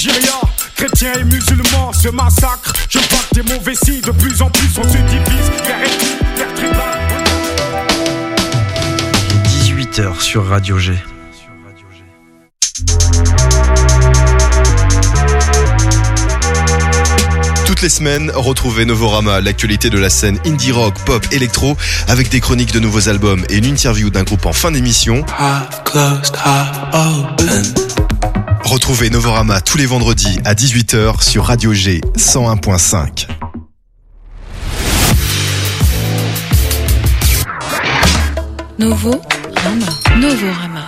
Nigeria, chrétiens et musulmans se massacrent. Je vois que des mauvais signes, de plus en plus on se divise. Guerre ethnique, guerre tribale. 18h sur Radio G. Toutes les semaines, retrouvez Novorama, l'actualité de la scène indie rock, pop, électro, avec des chroniques de nouveaux albums et une interview d'un groupe en fin d'émission. Retrouvez Novorama tous les vendredis à 18h sur Radio G 101.5. Novorama.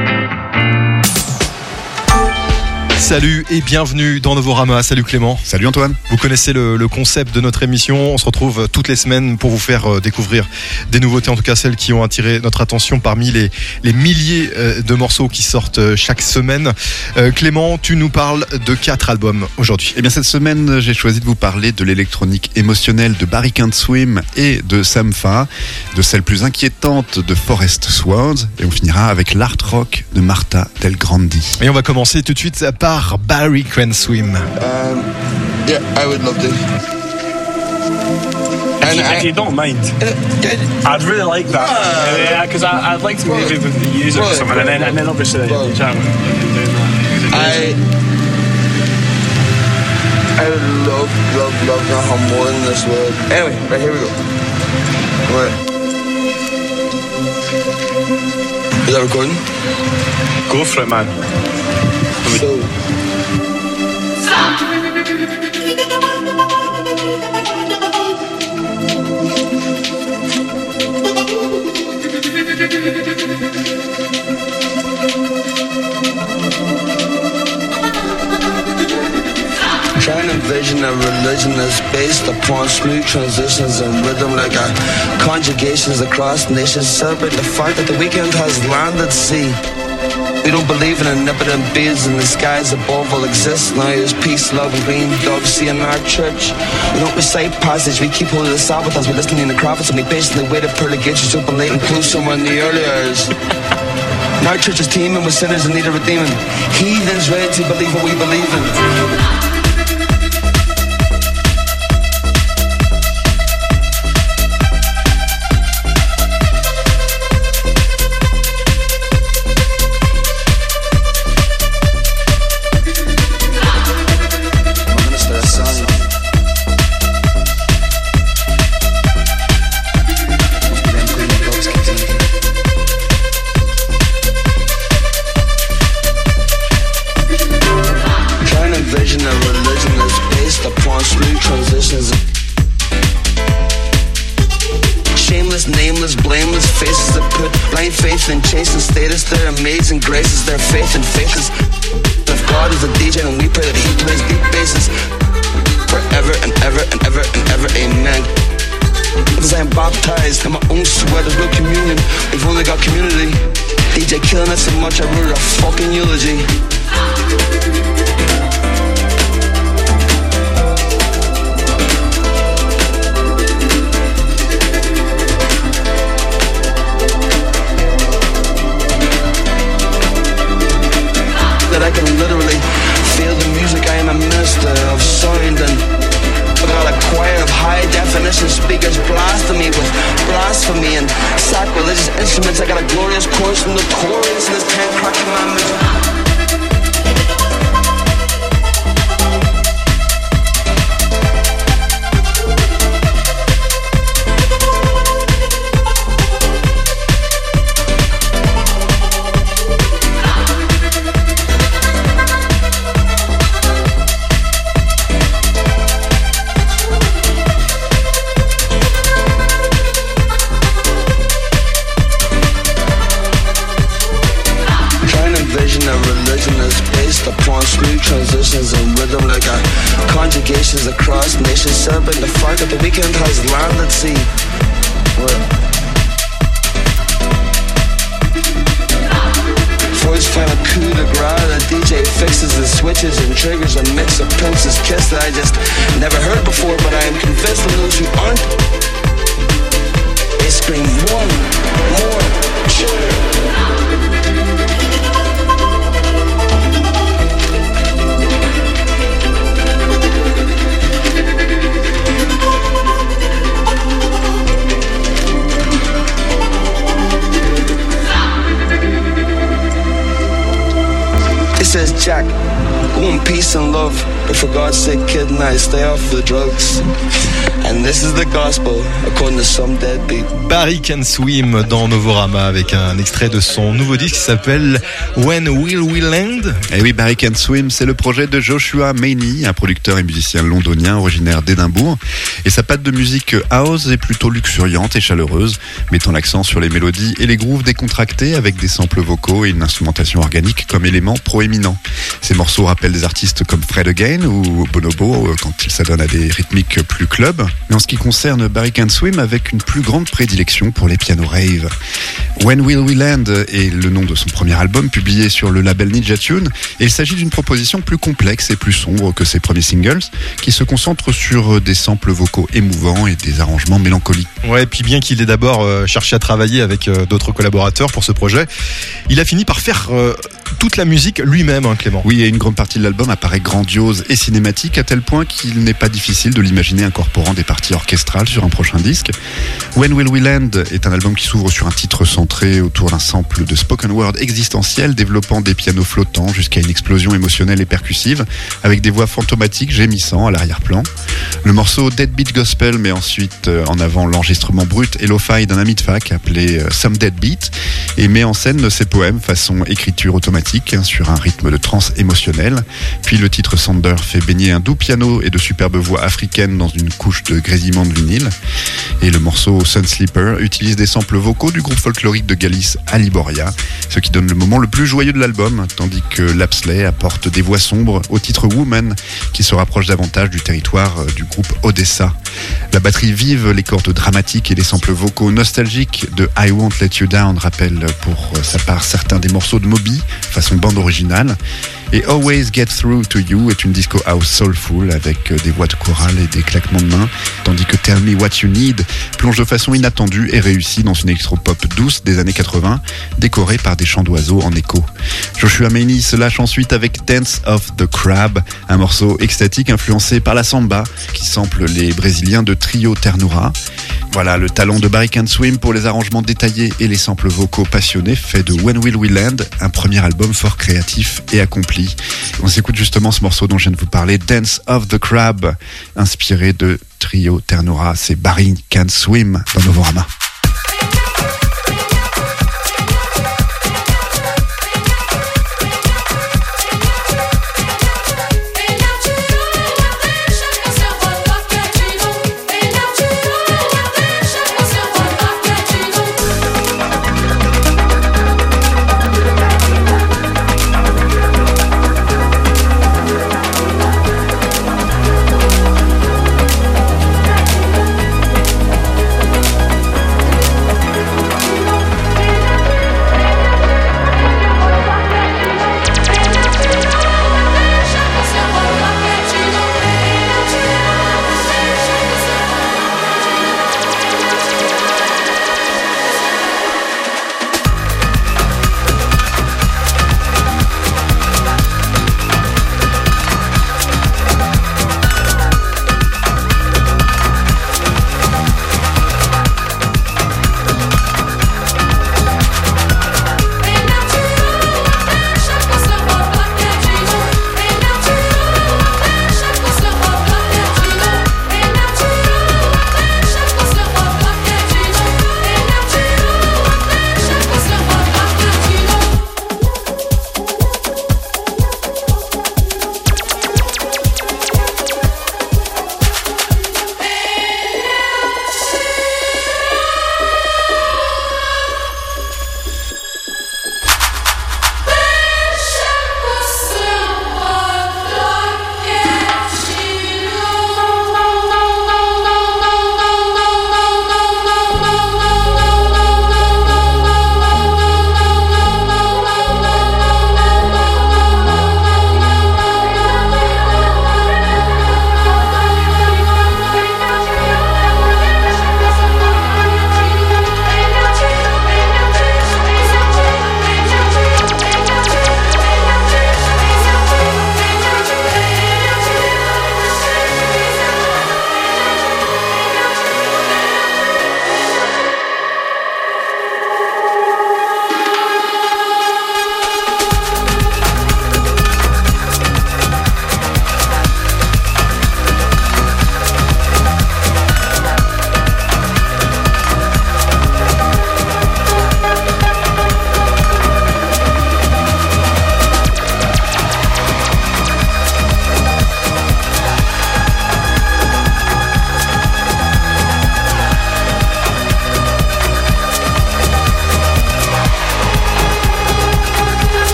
Salut et bienvenue dans Novorama. Salut Clément. Salut Antoine. Vous connaissez le concept de notre émission. On se retrouve toutes les semaines pour vous faire découvrir des nouveautés, en tout cas celles qui ont attiré notre attention parmi les milliers de morceaux qui sortent chaque semaine. Clément, tu nous parles de 4 albums aujourd'hui. Eh bien cette semaine, j'ai choisi de vous parler de l'électronique émotionnelle de Barry Can't Swim et de Sampha, de celle plus inquiétante de Forest Sword, et on finira avec l'art rock de Marta Del Grandi. Et on va commencer tout de suite par Barry Can't Swim. Yeah, I would love to. And if you don't mind, I'd really like that. Because I'd like to maybe use it for something, and then obviously chat doing that. I would love to have more in this world. Anyway, right, here we go. Right. Is that recording? Go for it, man. So. Try and envision a religion that's based upon smooth transitions and rhythm like conjugations across nations. Celebrate the fact that the weekend has landed sea. We don't believe in omnipotent beings in the skies above will exist. Now there's peace, love, and green doves. See in our church, we don't recite passage. We keep hold of the Sabbath as we listen in the prophets, and we patiently wait at pearly gates to open late and close somewhere in the early hours. And our church is teeming with sinners in need of redeeming. Heathens ready to believe what we believe in. And chasing status, their amazing graces, their faith and faces. If God is a DJ, then we pray that He plays deep basses forever and ever and ever and ever, amen. Because I am baptized in my own sweat, there's no communion, we've only got community. DJ killing us so much, I wrote a fucking eulogy. I can literally feel the music. I am a minister of sound, and I got a choir of high definition speakers blasting me with blasphemy and sacrilegious instruments. I got a glorious chorus from the chorus in this 10 crack commandments. Transitions and rhythm like conjugations across nations. Celebrating the fact that the weekend has landed. See, voice final coup de grace. The DJ fixes the switches and triggers a mix of Prince's Kiss that I just never heard before. But I am convinced that those who aren't, they scream one more cheer. want peace and love, but for God's sake, kid, now stay off the drugs. And this is the gospel, according to some deadbeat. Barry Can Swim dans Novorama avec un extrait de son nouveau disque qui s'appelle When Will We Land. Et oui, Barry Can Swim, c'est le projet de Joshua Maney, un producteur et musicien londonien originaire d'Édimbourg. Et sa patte de musique house est plutôt luxuriante et chaleureuse, mettant l'accent sur les mélodies et les grooves décontractés avec des samples vocaux et une instrumentation organique comme élément proéminent. Ces morceaux rappellent des artistes comme Fred Again ou Bonobo quand il s'adonne à des rythmiques plus club. Mais en ce qui concerne Barry Can Swim, avec une plus grande prédilection pour les pianos rave. When Will We Land est le nom de son premier album publié sur le label Ninja Tune, et il s'agit d'une proposition plus complexe et plus sombre que ses premiers singles, qui se concentre sur des samples vocaux émouvants et des arrangements mélancoliques. Ouais, puis bien qu'il ait d'abord cherché à travailler avec d'autres collaborateurs pour ce projet, il a fini par faire toute la musique lui-même, hein, Clément. Oui, et une grande partie de l'album apparaît grandiose et cinématique à tel point qu'il n'est pas difficile de l'imaginer incorporant des parties orchestrales sur un prochain disque. When Will We Land est un album qui s'ouvre sur un titre centré autour d'un sample de spoken word existentiel développant des pianos flottants jusqu'à une explosion émotionnelle et percussive avec des voix fantomatiques gémissant à l'arrière-plan. Le morceau Deadbeat Gospel met ensuite en avant l'enregistrement brut et lo-fi d'un ami de fac appelé Some Deadbeat et met en scène ses poèmes façon écriture automatique sur un rythme de trance émotionnelle. Puis le titre Sander fait baigner un doux piano et de superbes voix africaines dans une couche de grésillement de vinyle. Et le morceau Sun Sleeper utilise des samples vocaux du groupe folklorique de Galice Aliboria, ce qui donne le moment le plus joyeux de l'album, tandis que Lapsley apporte des voix sombres au titre Woman, qui se rapproche davantage du territoire du groupe Odessa. La batterie vive, les cordes dramatiques et les samples vocaux nostalgiques de I Won't Let You Down rappellent pour sa part certains des morceaux de Moby, façon bande originale. Et Always Get Through to You est une disco house soulful avec des voix de chorale et des claquements de mains, tandis que Tell Me What You Need plonge de façon inattendue et réussie dans une électropop douce des années 80, décorée par des chants d'oiseaux en écho. Joshua Maney se lâche ensuite avec Dance of the Crab, un morceau extatique influencé par la samba qui sample les Brésiliens de Trio Ternura. Voilà, le talent de Barry Can Swim pour les arrangements détaillés et les samples vocaux passionnés fait de When Will We Land un premier album fort créatif et accompli. On s'écoute justement ce morceau dont je viens de vous parler, Dance of the Crab, inspiré de Trio Ternura. C'est Barry Can Swim dans Novorama.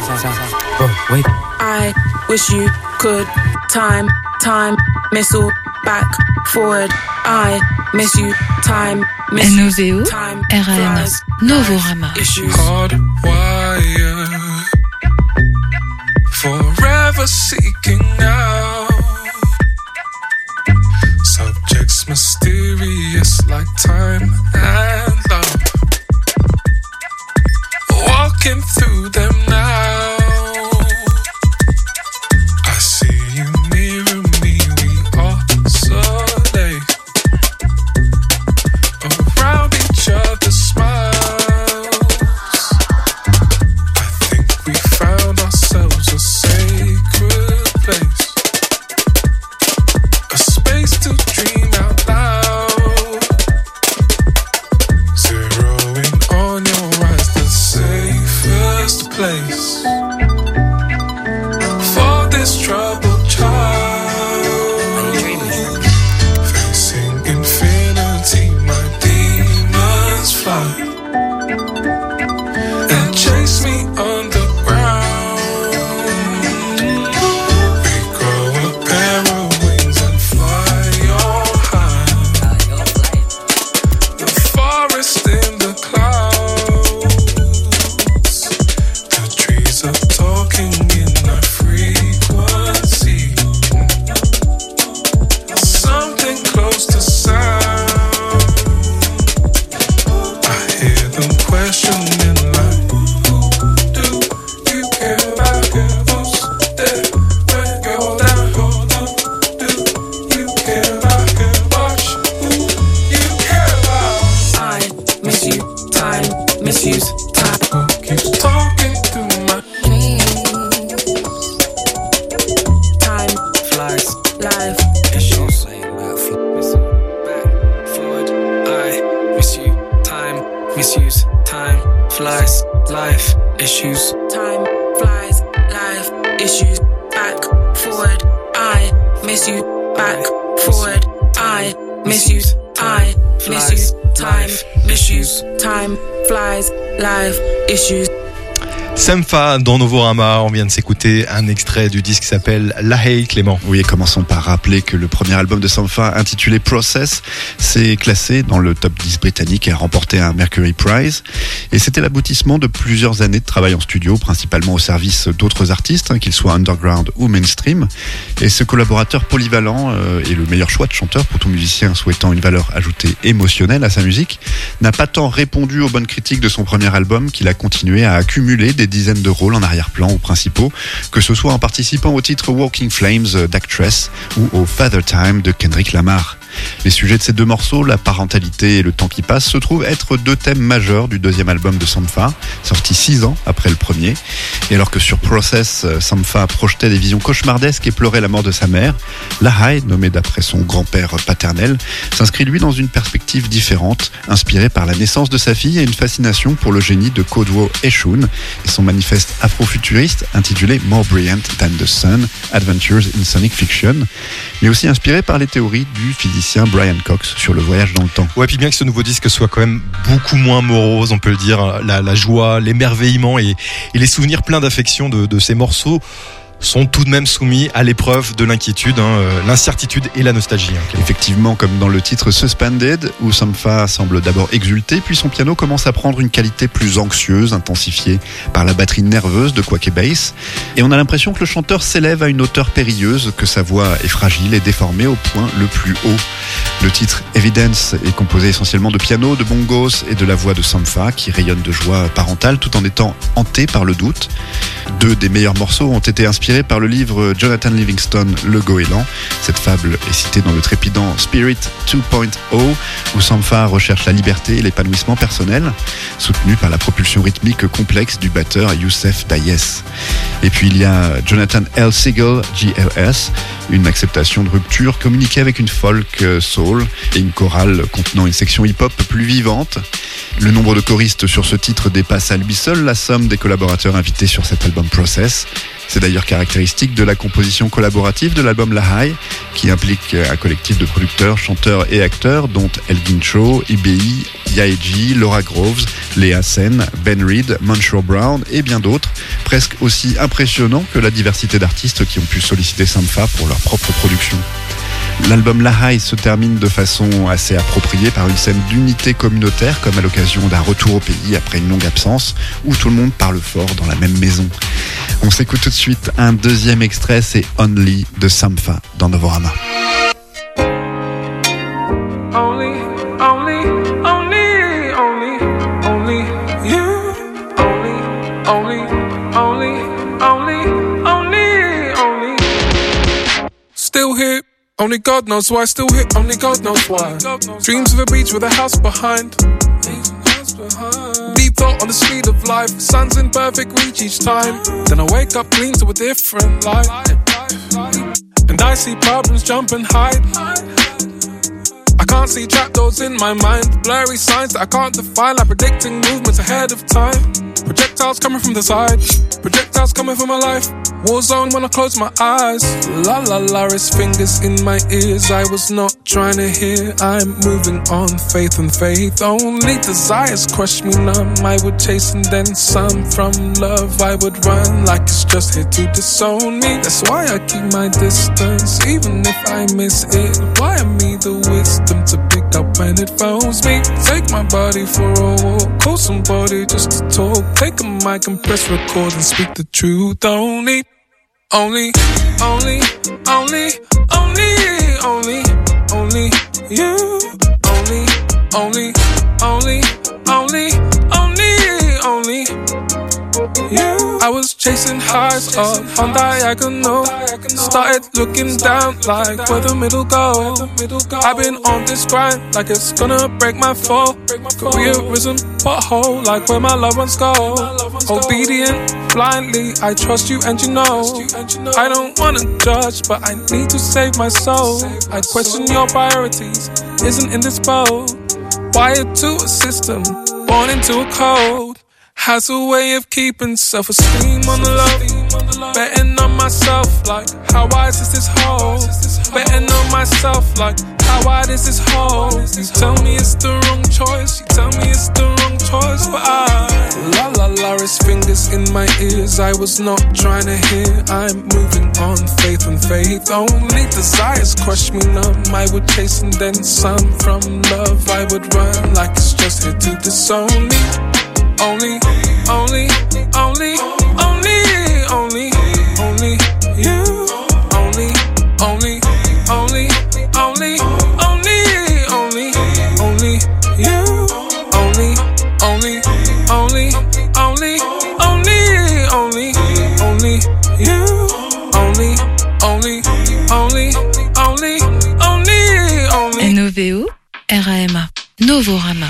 I wish you could time, missile, back, forward. I miss you, time, miss you, NOVO, time, RAMA, flies, Novorama. issues. Hardwired, forever seeking out. Subjects mysterious like time and love. Walking through them now. I see you near me, we oscillate around each other's smiles. I think we found ourselves a sacred place, a space to dream out loud. Zeroing on your eyes, the safest place for this troubled child. Facing infinity, my demons fly and chase me underground. We grow a pair of wings and fly on high. The forest in the clouds, the trees are talking in our frequency. Something close to sound. I hear them questioning like, who do you care about? Who's there when you're down? Hold on, do you care about? Watch who you care about. I miss you, time, misuse, time. Who keeps talking through my Time flies, life issues. Back, forward. I miss you. Time, misuse. Time flies, life issues. Time flies, life issues. Back, forward. I miss you. Back, forward. I miss you. I miss you. Time issues. Time flies, life issues. Sampha dans Novorama, on vient de s'écouter un extrait du disque qui s'appelle La Haye, Clément. Oui, et commençons par rappeler que le premier album de Sampha, intitulé Process, s'est classé dans le top 10 britannique et a remporté un Mercury Prize. Et c'était l'aboutissement de plusieurs années de travail en studio, principalement au service d'autres artistes, qu'ils soient underground ou mainstream. Et ce collaborateur polyvalent est le meilleur choix de chanteur pour tout musicien souhaitant une valeur ajoutée émotionnelle à sa musique, n'a pas tant répondu aux bonnes critiques de son premier album qu'il a continué à accumuler des dizaines de rôles en arrière-plan ou principaux, que ce soit en participant au titre Walking Flames d'Actress ou au Father Time de Kendrick Lamar. Les sujets de ces deux morceaux, la parentalité et le temps qui passe, se trouvent être deux thèmes majeurs du deuxième album de Sampha, sorti 6 ans après le premier. Et alors que sur Process, Sampha projetait des visions cauchemardesques et pleurait la mort de sa mère, La Haye, nommé d'après son grand-père paternel, s'inscrit lui dans une perspective différente, inspirée par la naissance de sa fille et une fascination pour le génie de Kodwo Eshun et son manifeste afrofuturiste intitulé More Brilliant Than the Sun, Adventures in Sonic Fiction, mais aussi inspiré par les théories du physicien Brian Cox sur le voyage dans le temps. Ouais, puis bien que ce nouveau disque soit quand même beaucoup moins morose, on peut le dire, la joie, l'émerveillement et les souvenirs pleins d'affection de ces morceaux sont tout de même soumis à l'épreuve de l'inquiétude, l'incertitude et la nostalgie. Effectivement, comme dans le titre Suspended, où Sampha semble d'abord exulter, puis son piano commence à prendre une qualité plus anxieuse, intensifiée par la batterie nerveuse de Quake Bass. Et on a l'impression que le chanteur s'élève à une hauteur périlleuse, que sa voix est fragile et déformée au point le plus haut. Le titre Evidence est composé essentiellement de piano, de bongos et de la voix de Sampha, qui rayonne de joie parentale tout en étant hanté par le doute. Deux des meilleurs morceaux ont été inspirés par le livre Jonathan Livingstone, Le Goéland. Cette fable est citée dans le trépidant Spirit 2.0, où Sampha recherche la liberté et l'épanouissement personnel, soutenu par la propulsion rythmique complexe du batteur Youssef Dayes. Et puis il y a Jonathan L. Siegel, JLS, une acceptation de rupture communiquée avec une folk soul et une chorale contenant une section hip-hop plus vivante. Le nombre de choristes sur ce titre dépasse à lui seul la somme des collaborateurs invités sur cet album Process. C'est d'ailleurs caractéristique de la composition collaborative de l'album La Haye, qui implique un collectif de producteurs, chanteurs et acteurs, dont Elgin Cho, IBI, Yaeji, Laura Groves, Léa Sen, Ben Reed, Monshore Brown et bien d'autres, presque aussi impressionnant que la diversité d'artistes qui ont pu solliciter Sampha pour leur propre production. L'album La High se termine de façon assez appropriée par une scène d'unité communautaire, comme à l'occasion d'un retour au pays après une longue absence, où tout le monde parle fort dans la même maison. On s'écoute tout de suite un deuxième extrait, c'est Only de Sampha dans Novorama. Still here, only God knows why. Still here, only God knows why. Dreams of a beach with a house behind. Deep thought on the speed of life. Sun's in perfect reach each time. Then I wake up clean to a different life. And I see problems jump and hide. I can't see trapdoors in my mind. Blurry signs that I can't define, like predicting movements ahead of time. Projectiles coming from the side, projectiles coming from my life. War zone when I close my eyes. La la la, his fingers in my ears. I was not trying to hear. I'm moving on, faith and faith. Only desires crush me numb. I would chase and then some. From love I would run like it's just here to disown me. That's why I keep my distance, even if I miss it. Why me the wisdom to pick up when it phones me? Take my body for a walk, call somebody just to talk. Take a mic and press record and speak the truth. Only you, only you. I was chasing highs up on diagonal. Started looking down like where the middle go. I've been on this grind like it's gonna break my fall. Careerism pothole like where my loved ones go. Obedient blindly, I trust you and you know. I don't wanna judge, but I need to save my soul. I question your priorities, isn't in this boat. Wired to a system, born into a code. Has a way of keeping self-esteem on the low. Betting on myself like, how wise is this hole? Betting on myself like, how wide is this hole? You tell me it's the wrong choice, you tell me it's the wrong choice. But la la la, his fingers in my ears. I was not trying to hear. I'm moving on, faith and faith. Only desires crush me numb. I would chase and then some. From love I would run like it's just here to disown me. Only you, only you, only you, NOVO, RAMA, Novorama.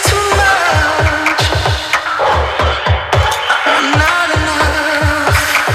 Not enough.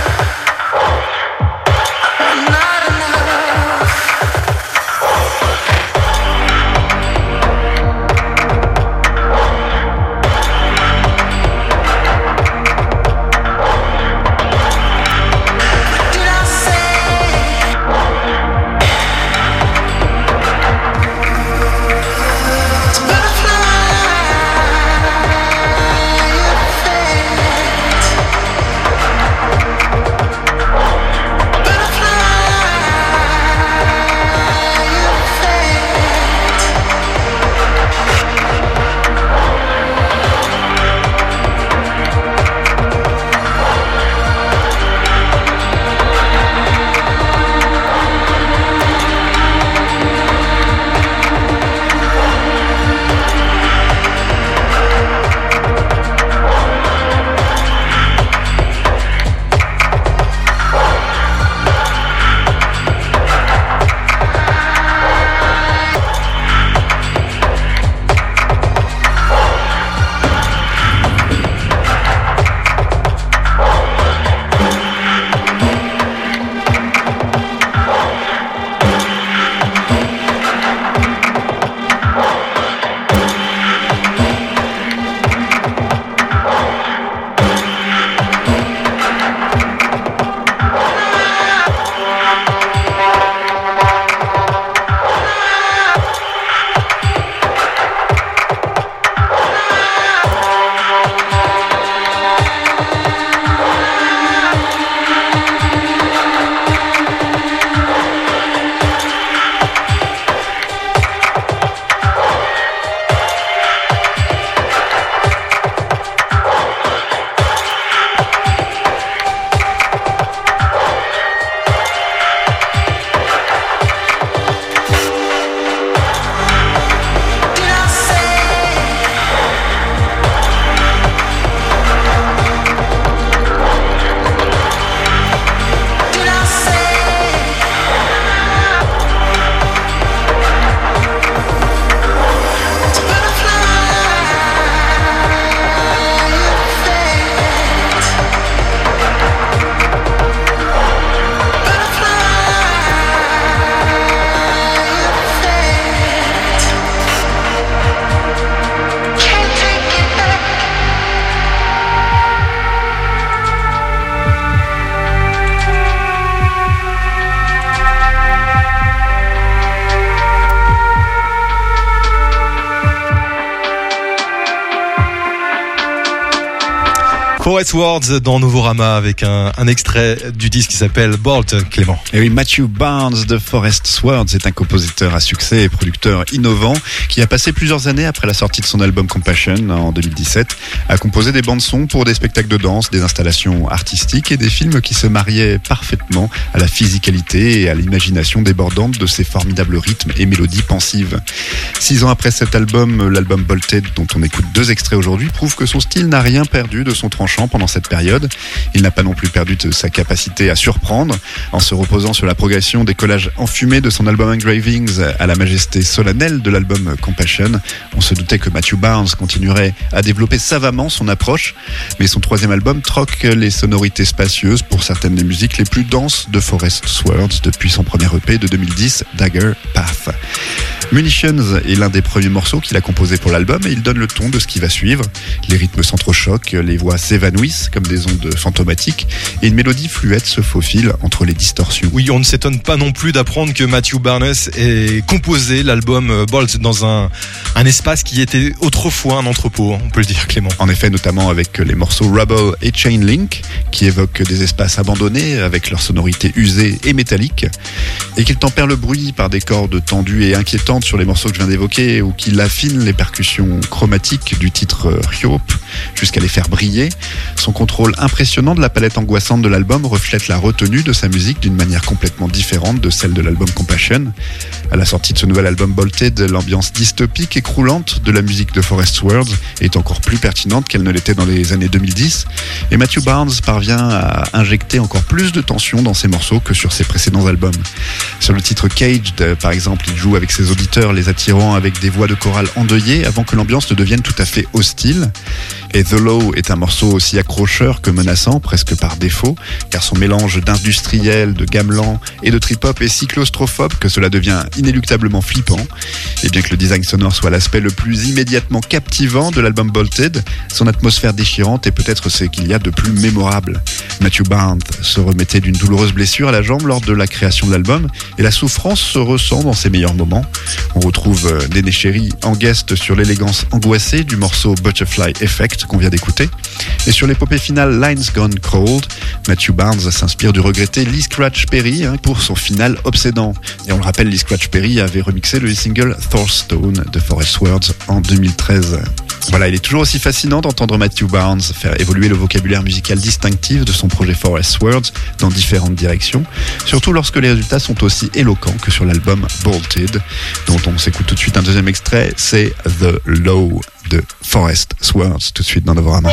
Forest Words dans Novorama avec un extrait du disque qui s'appelle Bolt, Clément. Et oui, Matthew Barnes de Forest Words est un compositeur à succès et producteur innovant qui a passé plusieurs années après la sortie de son album Compassion en 2017 à composer des bandes-sons pour des spectacles de danse, des installations artistiques et des films qui se mariaient parfaitement à la physicalité et à l'imagination débordante de ses formidables rythmes et mélodies pensives. 6 ans après cet album, l'album Bolted, dont on écoute 2 extraits aujourd'hui, prouve que son style n'a rien perdu de son tranchant pendant cette période. Il n'a pas non plus perdu de sa capacité à surprendre en se reposant sur la progression des collages enfumés de son album Engravings à la majesté solennelle de l'album Compassion. On se doutait que Matthew Barnes continuerait à développer savamment son approche, mais son 3e album troque les sonorités spacieuses pour certaines des musiques les plus denses de Forest Words depuis son premier EP de 2010, Dagger Path. Munitions est l'un des premiers morceaux qu'il a composé pour l'album et il donne le ton de ce qui va suivre. Les rythmes s'entrechoquent, les voix s'évanouissent comme des ondes fantomatiques et une mélodie fluette se faufile entre les distorsions. Oui, on ne s'étonne pas non plus d'apprendre que Matthew Barnes ait composé l'album Bolt dans un espace qui était autrefois un entrepôt, on peut le dire, Clément. En effet, notamment avec les morceaux Rubble et Chain Link qui évoquent des espaces abandonnés avec leur sonorité usée et métallique et qu'il tempère le bruit par des cordes tendues et inquiétantes sur les morceaux que je viens d'évoquer ou qu'il affine les percussions chromatiques du titre Hyope jusqu'à les faire briller. Son contrôle impressionnant de la palette angoissante de l'album reflète la retenue de sa musique d'une manière complètement différente de celle de l'album Compassion. À la sortie de ce nouvel album Bolted, l'ambiance dystopique et croulante de la musique de Forest Words est encore plus pertinente qu'elle ne l'était dans les années 2010 et Matthew Barnes parvient à injecter encore plus de tension dans ses morceaux que sur ses précédents albums. Sur le titre Caged, par exemple, il joue avec ses auditeurs, les attirant avec des voix de chorale endeuillées avant que l'ambiance ne devienne tout à fait hostile. Et The Low est un morceau aussi accrocheur que menaçant, presque par défaut, car son mélange d'industriel, de gamelan et de trip-hop est si claustrophobe que cela devient inéluctablement flippant. Et bien que le design sonore soit l'aspect le plus immédiatement captivant de l'album Bolted, son atmosphère déchirante est peut-être ce qu'il y a de plus mémorable. Matthew Barnes se remettait d'une douloureuse blessure à la jambe lors de la création de l'album, et la souffrance se ressent dans ses meilleurs moments. On retrouve Néné Chéri en guest sur l'élégance angoissée du morceau Butterfly Effect qu'on vient d'écouter. Et sur l'épopée finale Lines Gone Cold, Matthew Barnes s'inspire du regretté Lee Scratch Perry pour son final obsédant. Et on le rappelle, Lee Scratch Perry avait remixé le single Thorstone de Forest Words en 2013. Voilà, il est toujours aussi fascinant d'entendre Matthew Barnes faire évoluer le vocabulaire musical distinctif de son projet Forest Words dans différentes directions, surtout lorsque les résultats sont aussi éloquents que sur l'album Bolted, dont on s'écoute tout de suite un deuxième extrait, c'est The Low de Forest Words, tout de suite dans Novorama.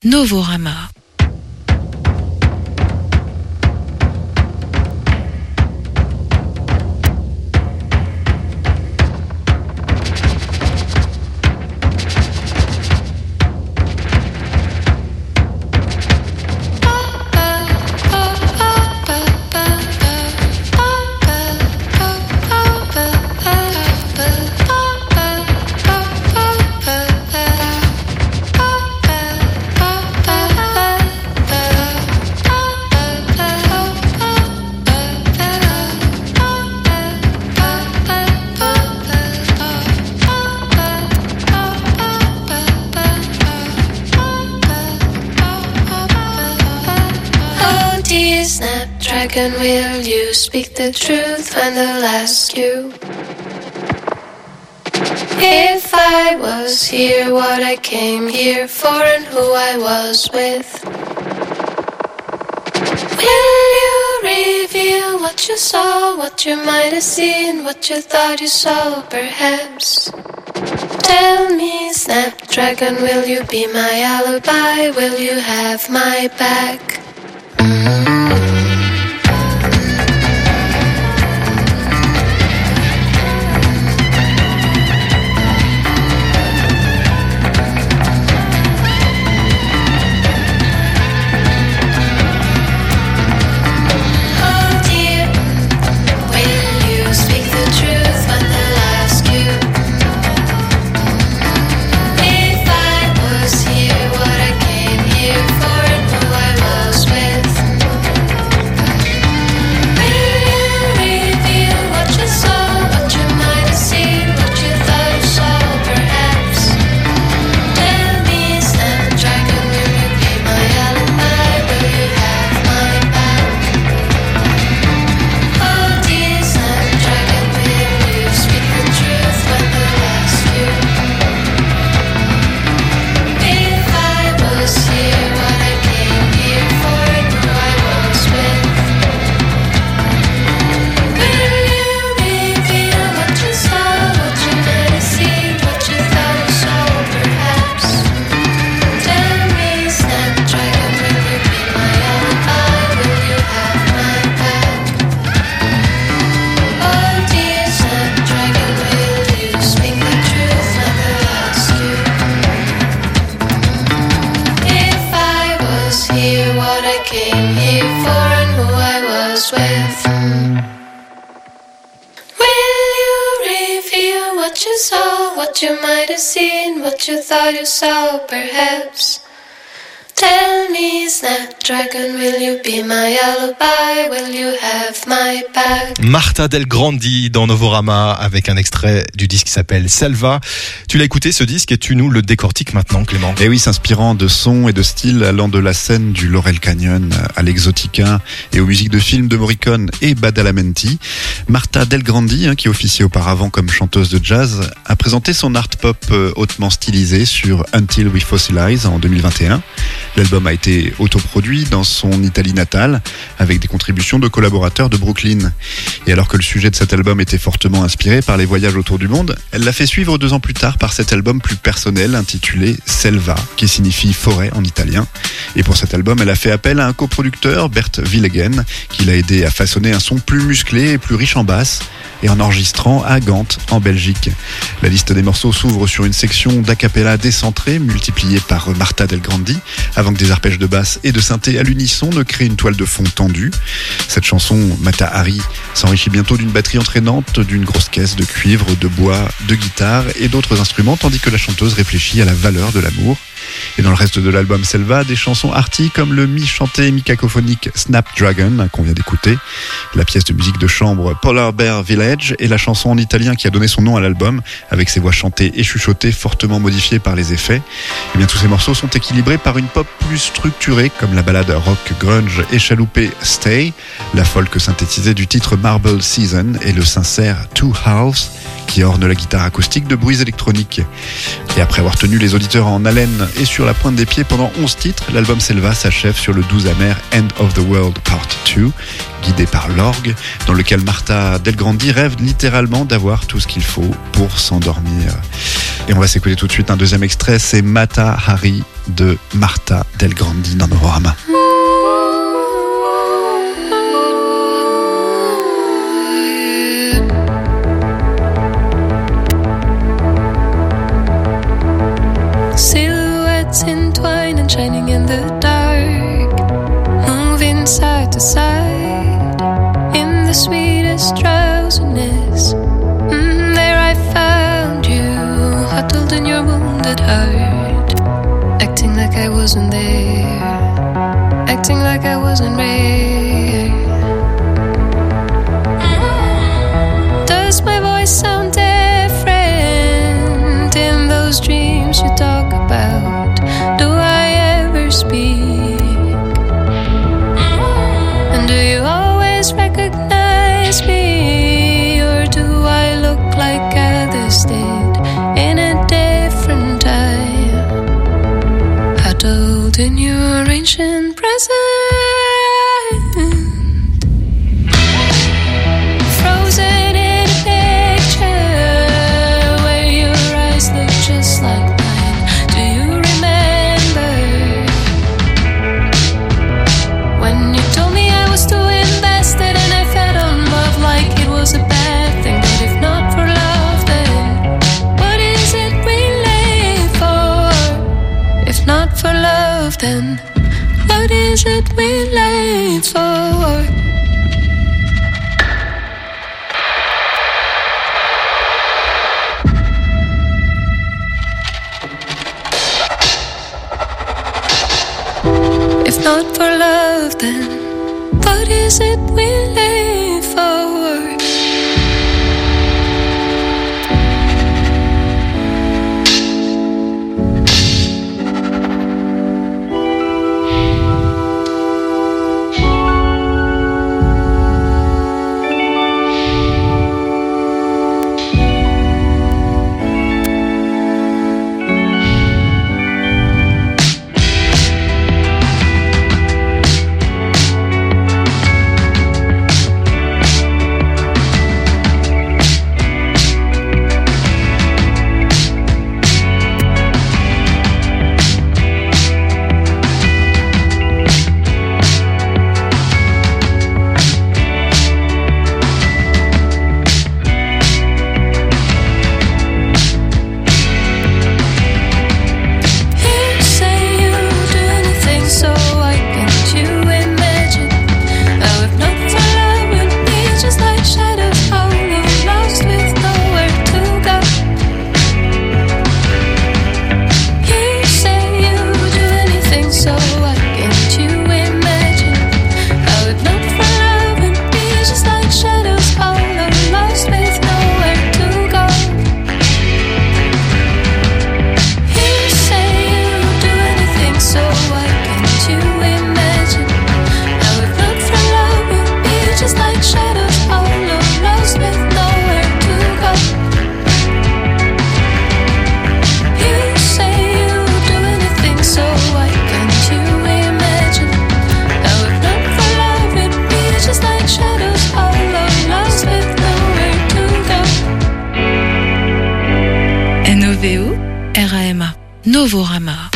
Novorama. Snapdragon, will you speak the truth when they'll ask you? If I was here, what I came here for and who I was with. Will you reveal what you saw, what you might have seen, what you thought you saw perhaps? Tell me, Snapdragon, will you be my alibi? Will you have my back? What you might have seen, what you thought you saw, perhaps. Tell me, Snapdragon, will you be my alibi? Will you have my back? Marta Del Grandi dans Novorama avec un extrait du disque qui s'appelle Selva. Tu l'as écouté ce disque et tu nous le décortiques maintenant, Clément. Et oui, s'inspirant de sons et de styles allant de la scène du Laurel Canyon à l'exotica et aux musiques de films de Morricone et Badalamenti, Marta Del Grandi, qui officiait auparavant comme chanteuse de jazz, a présenté son art pop hautement stylisé sur Until We Fossilize en 2021. L'album a été autoproduit dans son Italie natale avec des contributions de collaborateurs de Brooklyn. Et alors que le sujet de cet album était fortement inspiré par les voyages autour du monde, elle l'a fait suivre 2 ans plus tard par cet album plus personnel intitulé Selva, qui signifie forêt en italien. Et pour cet album, elle a fait appel à un coproducteur, Bert Willegen, qui l'a aidé à façonner un son plus musclé et plus riche en basse, et en enregistrant à Gand, en Belgique. La liste des morceaux s'ouvre sur une section d'a cappella décentrée, multipliée par Marta Del Grandi, avant que des arpèges de basse et de synthé à l'unisson ne créent une toile de fond tendue. Cette chanson, Mata Hari, s'enrichit bientôt d'une batterie entraînante, d'une grosse caisse de cuivre, de bois, de guitare et d'autres instruments, tandis que la chanteuse réfléchit à la valeur de l'amour. Et dans le reste de l'album Selva, des chansons arty comme le mi-chanté mi-cacophonique Snapdragon qu'on vient d'écouter, la pièce de musique de chambre Polar Bear Village et la chanson en italien qui a donné son nom à l'album, avec ses voix chantées et chuchotées fortement modifiées par les effets. Et bien tous ces morceaux sont équilibrés par une pop plus structurée comme la ballade rock grunge échaloupée Stay, la folk synthétisée du titre Marble Season et le sincère Two Halves qui orne la guitare acoustique de bruits électroniques. Et après avoir tenu les auditeurs en haleine et sur la pointe des pieds pendant 11 titres, l'album Selva s'achève sur le doux amer End of the World Part 2, guidé par l'orgue, dans lequel Marta Del Grandi rêve littéralement d'avoir tout ce qu'il faut pour s'endormir. Et on va s'écouter tout de suite un deuxième extrait, c'est Mata Hari de Marta Del Grandi dans Novorama. Entwined and shining in the dark, moving side to side in the sweetest drowsiness. There I found you, huddled in your wounded heart, acting like I wasn't there, acting like I wasn't rare. Does my voice sound different in those dreams you talk about? Do I ever speak? And do you always recognize me? Or do I look like others did in a different time? Huddled in your ancient present, frozen in a picture where your eyes look just like mine. Do you remember when you told me I was too invested and I fed on love like it was a bad thing? But if not for love, then what is it we live for? If not for love, then what is it we live for? If not for love, then what is it we live for? RAMA, Novorama.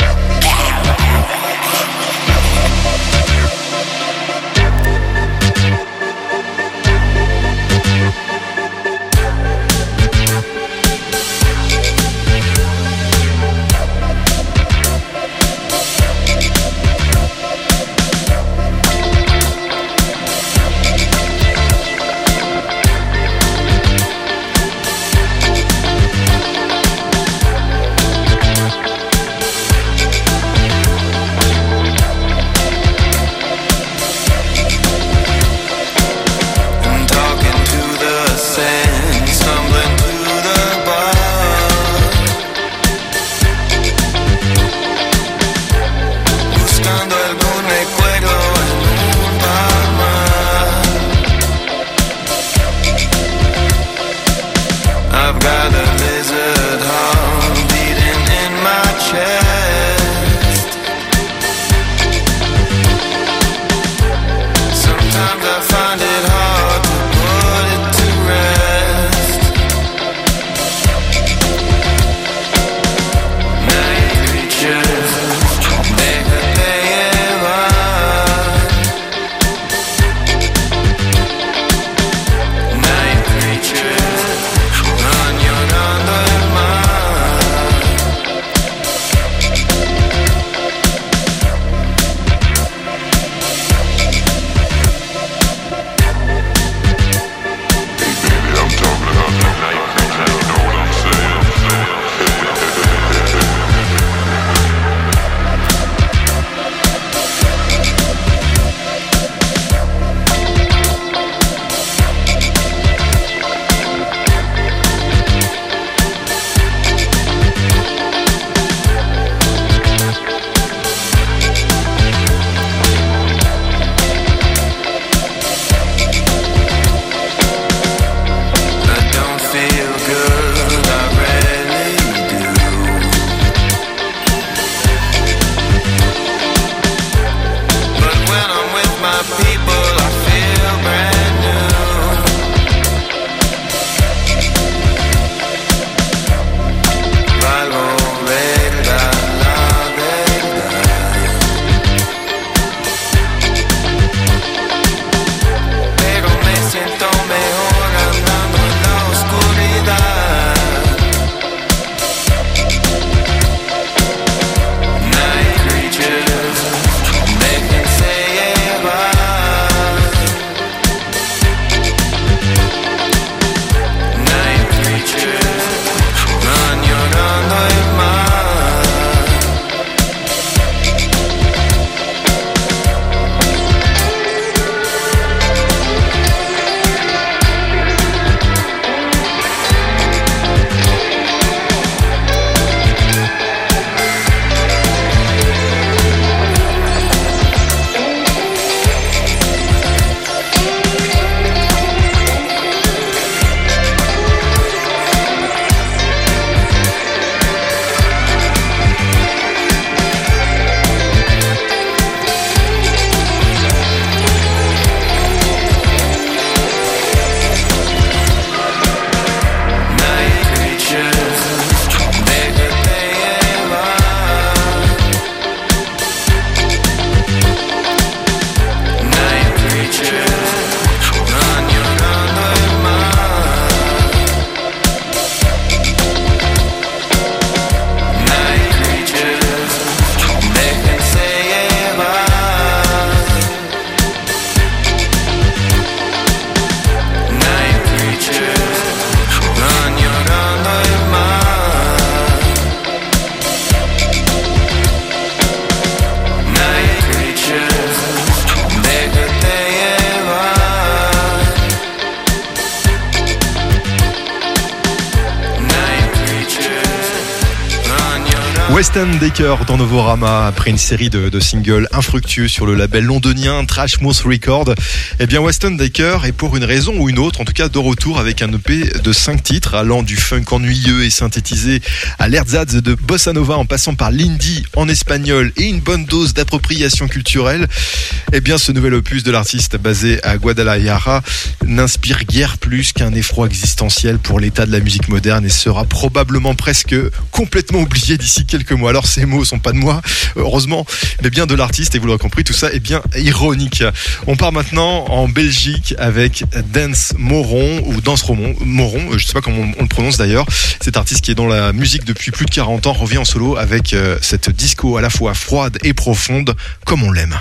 Weston Decker dans Novorama, après une série de singles infructueux sur le label londonien Trashmouth Records. Eh bien, Weston Decker est pour une raison ou une autre, en tout cas de retour avec un EP de 5 titres, allant du funk ennuyeux et synthétisé à l'ersatz de bossa nova en passant par l'indie en espagnol et une bonne dose d'appropriation culturelle. Eh bien, ce nouvel opus de l'artiste basé à Guadalajara n'inspire guère plus qu'un effroi existentiel pour l'état de la musique moderne et sera probablement presque complètement oublié d'ici quelques mois. Alors ces mots sont pas de moi, heureusement, mais bien de l'artiste, et vous l'aurez compris, tout ça est bien ironique. On part maintenant en Belgique avec Dance Moron, ou Dance Moron, je sais pas comment on le prononce d'ailleurs. Cet artiste qui est dans la musique depuis plus de 40 ans revient en solo avec cette disco à la fois froide et profonde, comme on l'aime.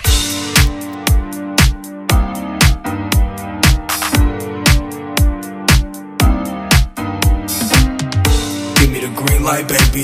Give me the green light, baby.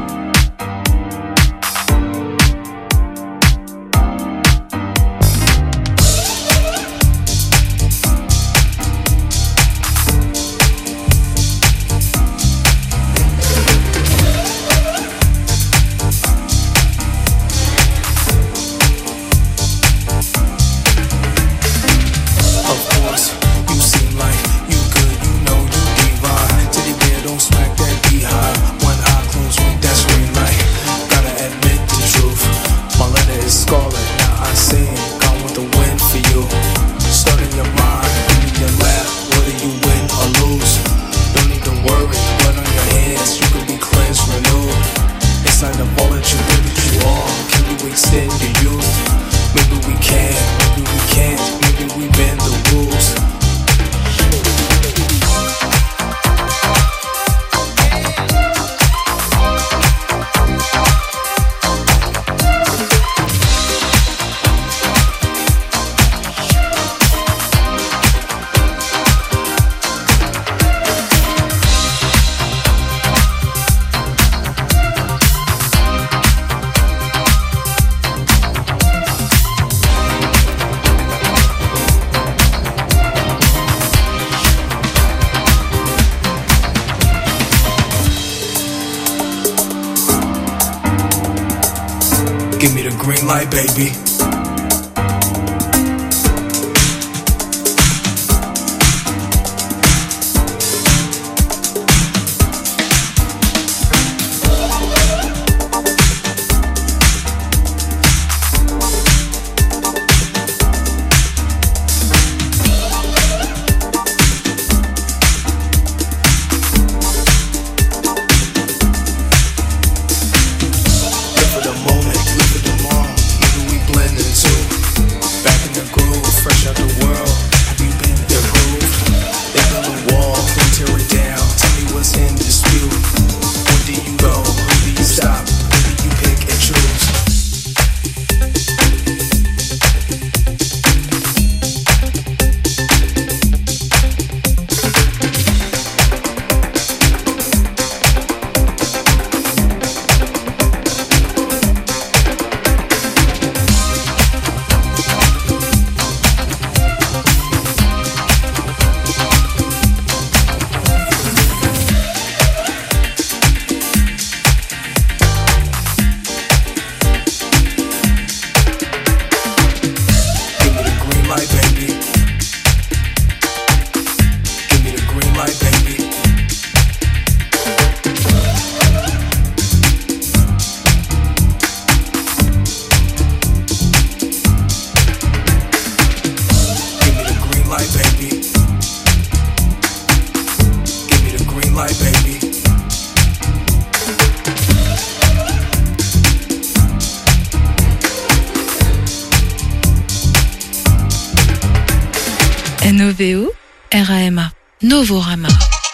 Give me the green light, baby. N-O-V-O-R-A-M-A. Novorama.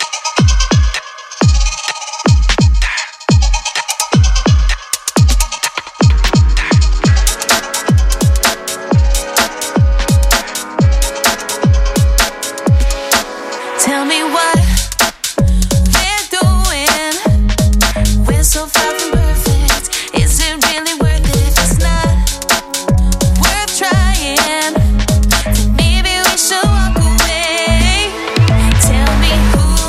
Tell me what we're doing. We're so far from perfect. Is it really worth it if it's not worth trying? Then maybe we should walk away. Tell me who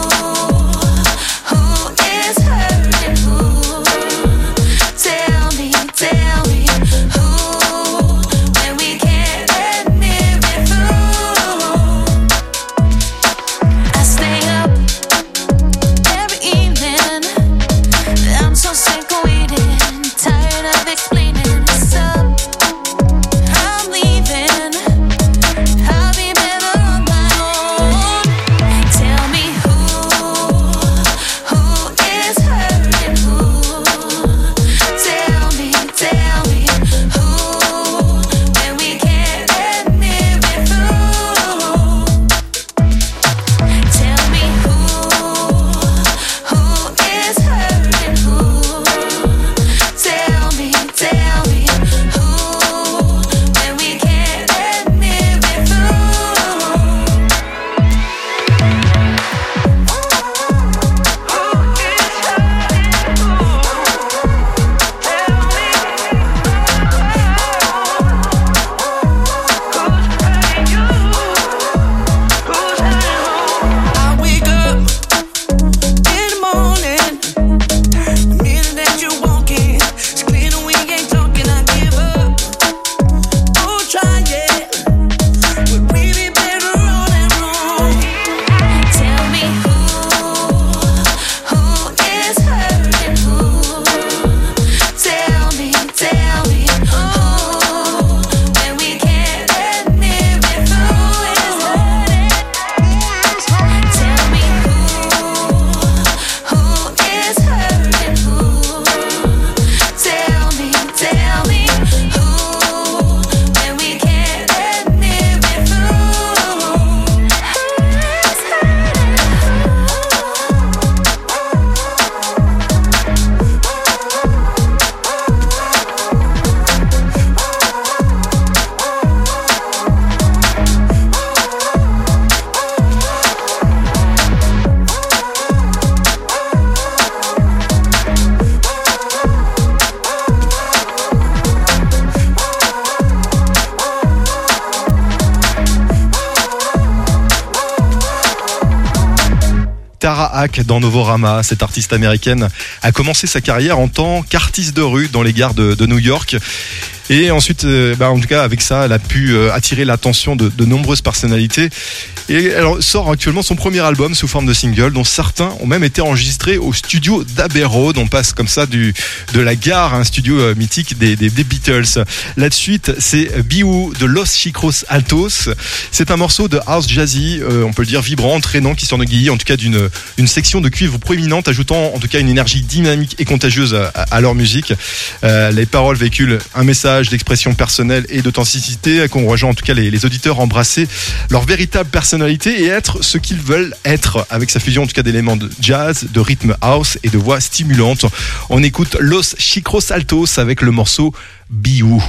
Cara Hack dans Novorama. Cette artiste américaine a commencé sa carrière en tant qu'artiste de rue dans les gares de New York. Et ensuite, en tout cas, avec ça, elle a pu attirer l'attention de nombreuses personnalités. Et elle sort actuellement son premier album sous forme de single, dont certains ont même été enregistrés au studio d'Abbey Road. On passe comme ça de la gare à un studio mythique des Beatles. La suite, c'est Biou de Los Chicos Altos. C'est un morceau de house jazzy, on peut le dire vibrant, entraînant, qui s'enorgueillit en tout cas d'une section de cuivre proéminente, ajoutant en tout cas une énergie dynamique et contagieuse à leur musique. Les paroles véhiculent un message d'expression personnelle et d'authenticité qu'on rejoint en tout cas les auditeurs à embrasser leur véritable personnalité et être ce qu'ils veulent être, avec sa fusion en tout cas d'éléments de jazz, de rythme house et de voix stimulantes. On écoute Los Chicos Altos avec le morceau Biou.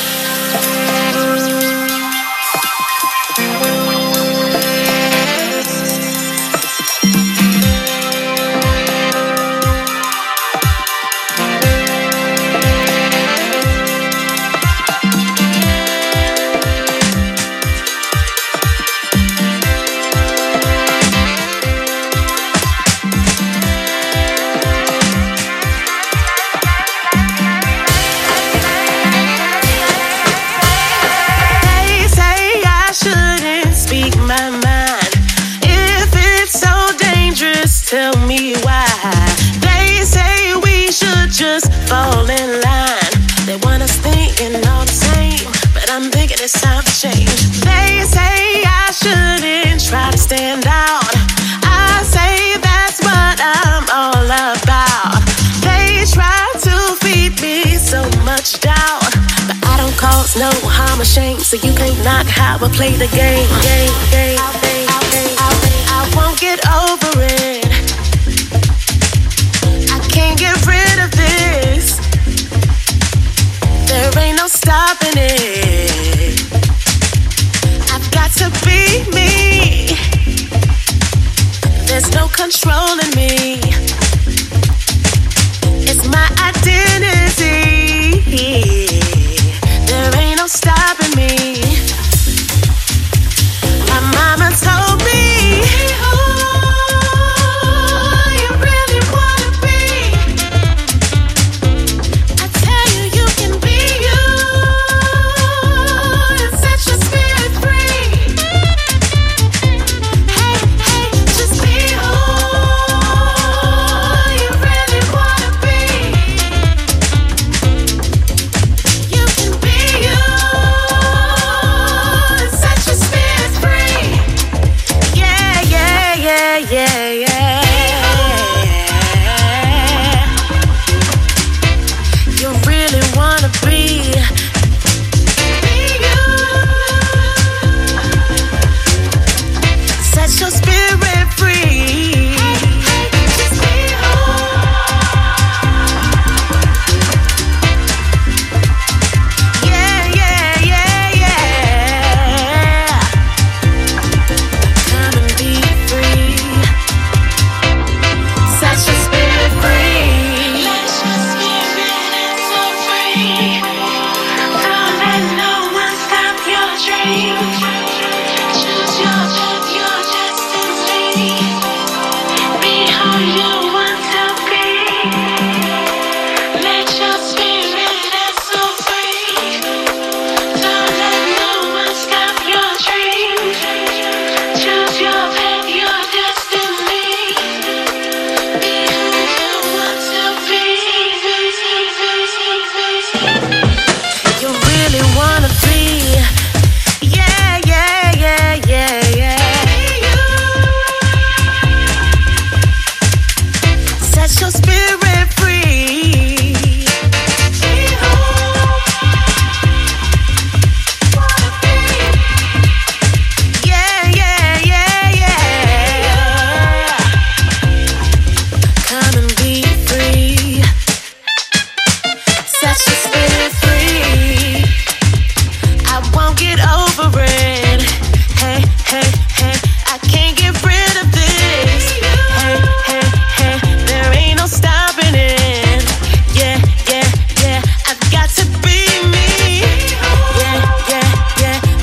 Tell me why. They say we should just fall in line. They want us thinking all the same, but I'm thinking it's time to change. They say I shouldn't try to stand out. I say that's what I'm all about. They try to feed me so much doubt, but I don't cause no harm or shame, so you can't knock how I play the game. I won't get over it. Can't get rid of this. There ain't no stopping it. I've got to be me. There's no controlling me. It's my identity. There ain't no stopping me. My mama told me,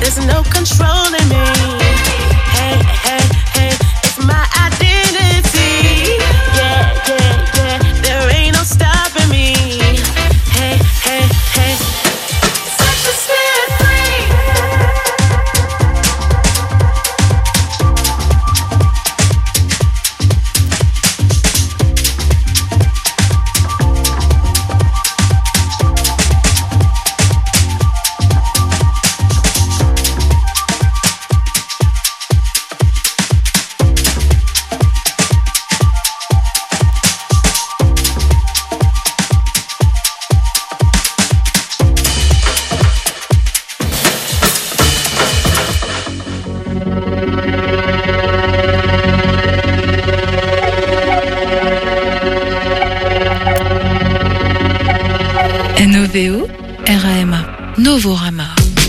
controlling me. Hey, hey, hey, it's my identity. Noveo, RAMA, Novorama.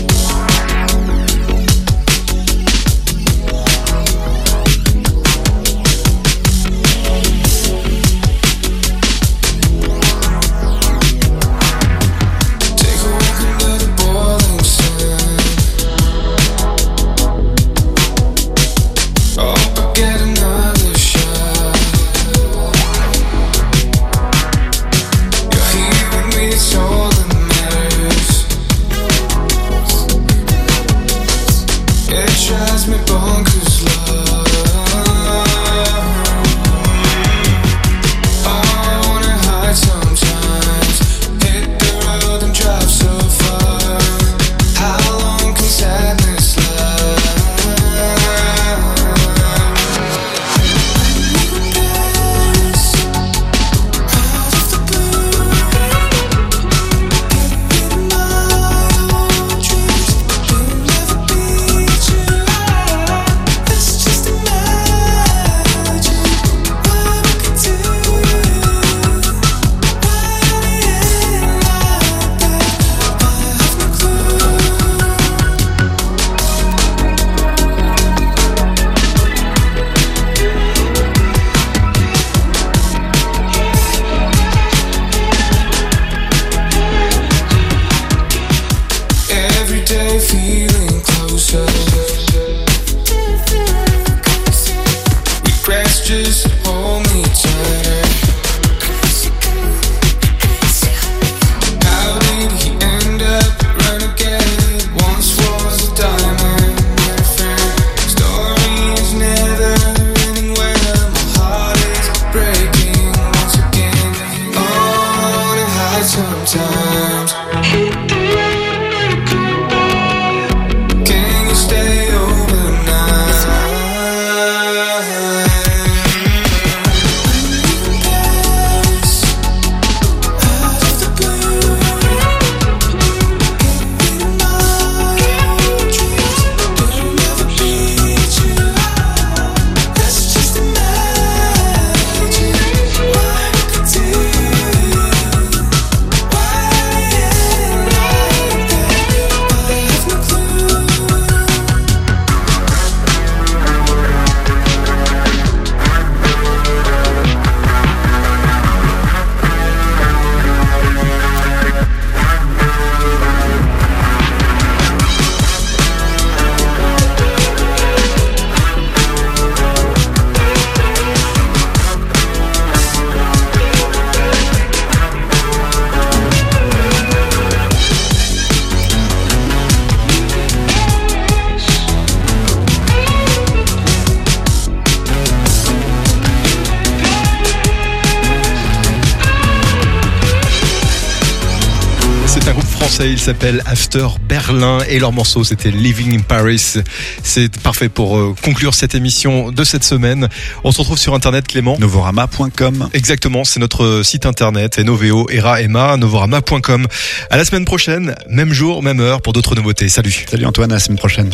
Il s'appelle After Berlin et leur morceau c'était Living in Paris. C'est parfait pour conclure cette émission de cette semaine. On se retrouve sur internet, Clément. Novorama.com. Exactement, c'est notre site internet, Noveo, RAMA, Novorama.com. À la semaine prochaine, même jour, même heure pour d'autres nouveautés. Salut. Salut Antoine, à la semaine prochaine.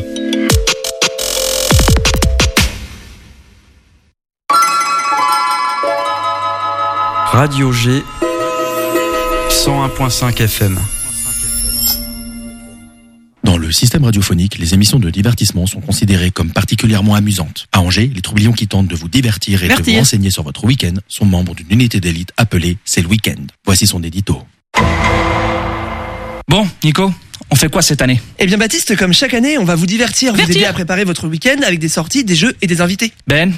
Radio G 101.5 FM. Dans le système radiophonique, les émissions de divertissement sont considérées comme particulièrement amusantes. À Angers, les troublions qui tentent de vous divertir et de vous renseigner sur votre week-end sont membres d'une unité d'élite appelée C'est le Week-end. Voici son édito. Bon, Nico, on fait quoi cette année? Eh bien Baptiste, comme chaque année, on va vous divertir, vous aider à préparer votre week-end avec des sorties, des jeux et des invités. Ben,